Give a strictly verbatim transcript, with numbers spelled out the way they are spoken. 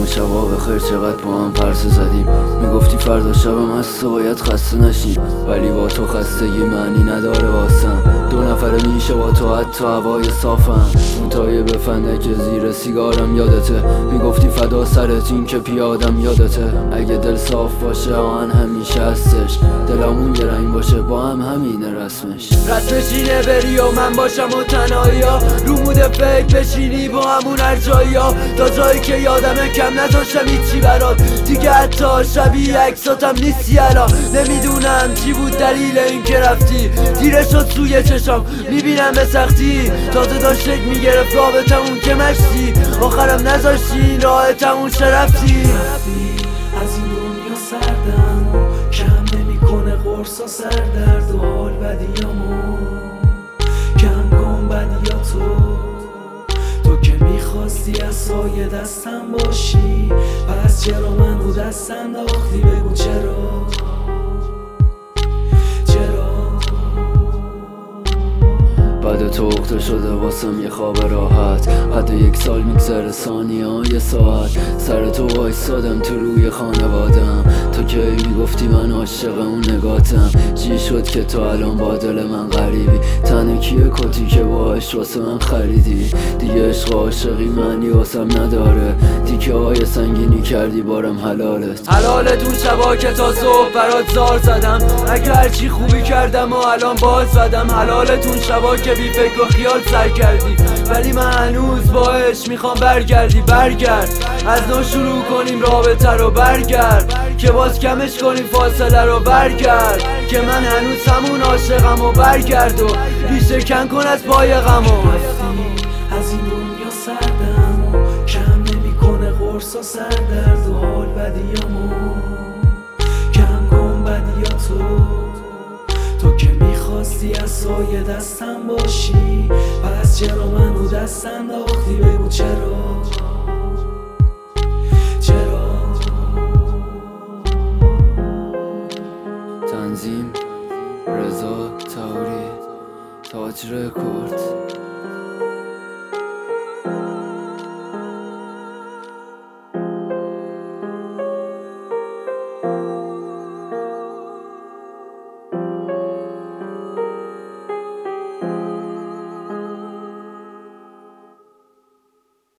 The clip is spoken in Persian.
اون شبا به خیر چقدر با هم پرسه زدیم. میگفتی فردا شبم از تو باید خسته نشیم، ولی با تو خستگی معنی نداره واسم. دو نفره میشه با تو حتی هوای صافم. اون تایه به فندک زیر سیگارم یادته، میگفتی فدا سرت این که پیادم یادته. اگه دل صاف باشه آهن همیشه هستش، دلمون یه رنگ باشه با هم همینه رسمش. رسمش اینه بری و من باشم و تنهایی ها، رو مود فکر بشینی با همون هر جایی ها، تا جایی که یادمه کم نذاشتم هیچی برات دیگه، حتی شبیه عکساتم نیستی الان. نمیدونم چی بود دلیل این که رفتی، تیره شد سوی چشام میبینم به سختی، تازه داشت شکل میگرفت رابطمون که مشتی، آخرم نذاشتی این راه تموم شه رفتی. از این دنیا سردم و کم نمیکنه قرص و سردرد و حال بدیامو کم کن بدیاتو. تو که میخواستی از سایه دستم باشی، پس چرا من رو دست انداختی؟ بگو چرا بعد تو اخته شده واسم یه خواب راحت، حد یک سال میگذره ثانیه های ساعت. سر تو وایسادم تو روی خانوادم، تو که میگفتی من عاشق اون نگاتم. چی شد که تو الان با دل من غریبی؟ تنه کیه کتی که باهاش واسه من خریدی؟ دیگه عشق عاشقی معنی واسم نداره، تیکه های سنگینی کردی بارم حلالت. حلالت اون شبا که تا صبح برات زار زدم، اگه هرچی خوبی کردم و الان باز زدم. حلالت اون شبا که بی فکر و خیال سر کردی، ولی من هنوز باش میخوام برگردی. برگرد از نو شروع کنیم رابطه رو، برگرد که باز کمش کنیم فاصله رو، برگرد که من هنوز همون عاشقم و برگرد و ریشه کن کن از پای غمو. از این دنیا سردم و کم نمیکنه قرص و سردرد و حال بدیامو کم کن بدیاتو. تو که میخواستی از سایه دستم باشی، پس چرا من رو دست انداختی؟ بگو چرا چرا. تنظیم رضا تاوری، تاج رکورد.